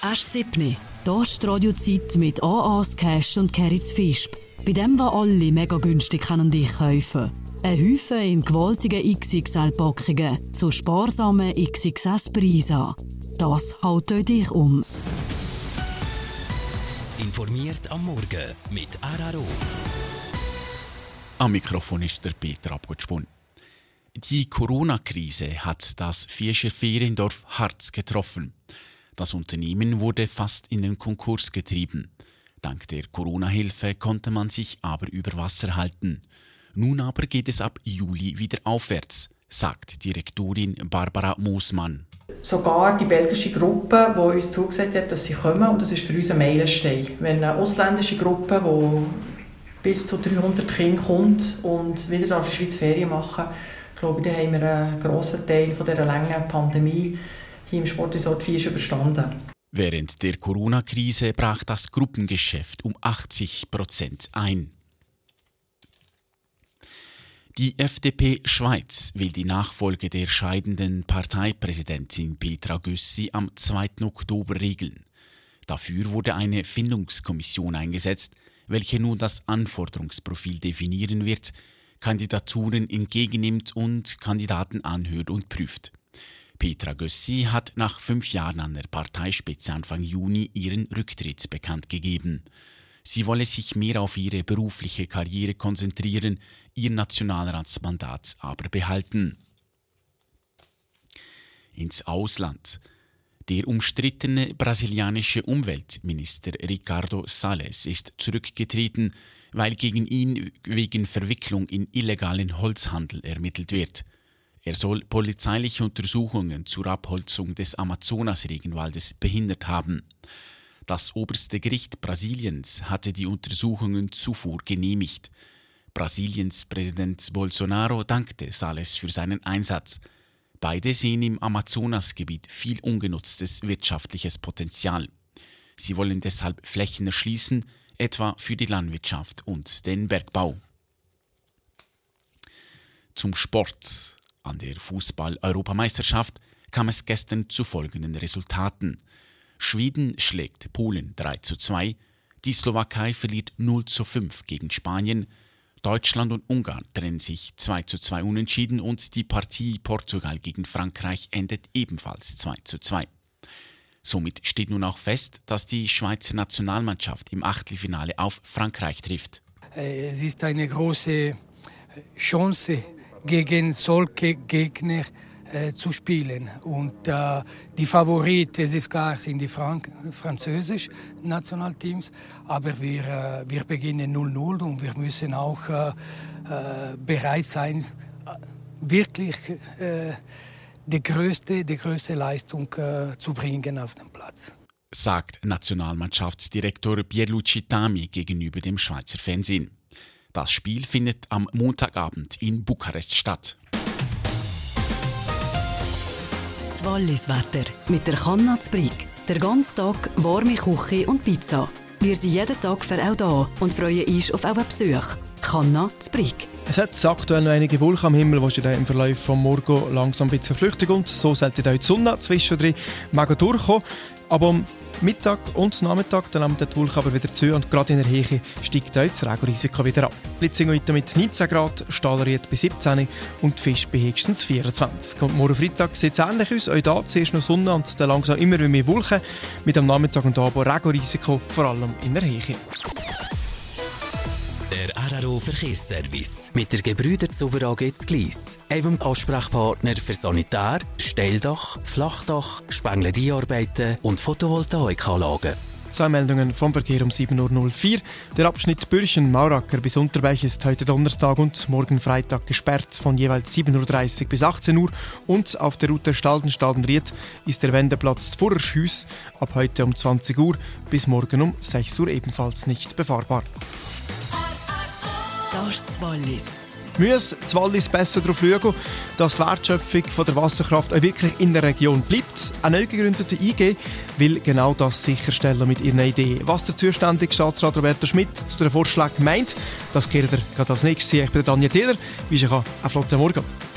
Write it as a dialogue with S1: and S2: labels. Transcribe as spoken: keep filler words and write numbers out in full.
S1: Asch siebni. Hier ist die Radiozeit mit A A's Cash und Keritz Fisp. Bei dem, was alle mega günstig können dich kaufen. Ein Haufen in gewaltigen X X L-Packungen zu sparsamen X X S-Preisen. Das haut euch dich um.
S2: Informiert am Morgen mit R R O.
S3: Am Mikrofon ist der Peter Abgutspun. Die Corona-Krise hat das Viescher Feriendorf Harz getroffen. Das Unternehmen wurde fast in den Konkurs getrieben. Dank der Corona-Hilfe konnte man sich aber über Wasser halten. Nun aber geht es ab Juli wieder aufwärts, sagt Direktorin Barbara Moosmann.
S4: Sogar die belgische Gruppe, die uns zugesagt hat, dass sie kommen, und das ist für uns ein Meilenstein. Wenn eine ausländische Gruppe, die bis zu dreihundert Kinder kommt und wieder in der Schweiz Ferien machen, glaube ich, dann haben wir einen grossen Teil von dieser langen Pandemie hier im Sportresort Viescher überstanden.
S3: Während der Corona-Krise brach das Gruppengeschäft um achtzig Prozent ein. Die F D P Schweiz will die Nachfolge der scheidenden Parteipräsidentin Petra Gössi am zweiten Oktober regeln. Dafür wurde eine Findungskommission eingesetzt, welche nun das Anforderungsprofil definieren wird, Kandidaturen entgegennimmt und Kandidaten anhört und prüft. Petra Gössi hat nach fünf Jahren an der Parteispitze Anfang Juni ihren Rücktritt bekannt gegeben. Sie wolle sich mehr auf ihre berufliche Karriere konzentrieren, ihr Nationalratsmandat aber behalten. Ins Ausland. Der umstrittene brasilianische Umweltminister Ricardo Salles ist zurückgetreten, weil gegen ihn wegen Verwicklung in illegalen Holzhandel ermittelt wird. Er soll polizeiliche Untersuchungen zur Abholzung des Amazonas-Regenwaldes behindert haben. Das oberste Gericht Brasiliens hatte die Untersuchungen zuvor genehmigt. Brasiliens Präsident Bolsonaro dankte Salles für seinen Einsatz. Beide sehen im Amazonasgebiet viel ungenutztes wirtschaftliches Potenzial. Sie wollen deshalb Flächen erschließen, etwa für die Landwirtschaft und den Bergbau. Zum Sport. An der Fußball-Europameisterschaft kam es gestern zu folgenden Resultaten. Schweden schlägt Polen drei zu zwei, die Slowakei verliert null zu fünf gegen Spanien, Deutschland und Ungarn trennen sich zwei zu zwei unentschieden und die Partie Portugal gegen Frankreich endet ebenfalls zwei zu zwei. Somit steht nun auch fest, dass die Schweizer Nationalmannschaft im Achtelfinale auf Frankreich trifft.
S5: Es ist eine große Chance, gegen solche Gegner äh, zu spielen. Und äh, die Favoriten, es ist klar, sind die Frank- französischen Nationalteams. Aber wir, äh, wir beginnen null null und wir müssen auch äh, äh, bereit sein, wirklich äh, die größte, die größte Leistung äh, zu bringen auf den Platz.
S3: Sagt Nationalmannschaftsdirektor Pierluigi Tami gegenüber dem Schweizer Fernsehen. Das Spiel findet am Montagabend in Bukarest statt.
S1: Das Walliswetter mit der Kanna Zbrig. Der ganze Tag warme Küche und Pizza. Wir sind jeden Tag für auch da und freuen uns auf euren Besuch. Kanna Zbrig.
S6: Es hat aktuell noch einige Wolken am Himmel, die im Verlauf des Morgen langsam ein bisschen verflüchtigen und so sollte auch die Sonne zwischendrin mega durchkommen. Aber am Mittag und Nachmittag dann nehmen die Wolken aber wieder zu und gerade in der Höhe steigt auch das Regenrisiko wieder ab. Blitzing heute mit neunzehn Grad, Stahlried bei siebzehn und Fisch bei höchstens vierundzwanzig. Und morgen Freitag sieht es ähnlich aus. Auch da zuerst noch Sonne und dann langsam immer mehr Wolken. Mit am Nachmittag und Abend Regenrisiko, vor allem in der Höhe.
S2: Der R R O Verkehrsservice mit der Gebrüder Zuber A G zu Gleis. Einem Ansprechpartner für Sanitär, Stelldach, Flachdach, Spengleriearbeiten und Photovoltaikanlagen.
S6: Zwei Meldungen vom Verkehr um sieben Uhr null vier. Der Abschnitt Bürchen-Mauracker bis Unterweich ist heute Donnerstag und morgen Freitag gesperrt von jeweils sieben Uhr dreißig bis achtzehn Uhr. Und auf der Route Stalden-Stalden-Ried ist der Wendeplatz Furerschhüs ab heute um zwanzig Uhr bis morgen um sechs Uhr ebenfalls nicht befahrbar.
S1: Das ist das Wallis.
S6: Müssen das Wallis besser darauf schauen, dass die Wertschöpfung von der Wasserkraft auch wirklich in der Region bleibt. Eine neu gegründete I G will genau das sicherstellen mit ihren Ideen. Was der zuständige Staatsrat Roberto Schmidt zu den Vorschlägen meint, das klärt er gerade als nächstes. Ich bin Daniel Teder. Wie ich kann, einen flotten Morgen.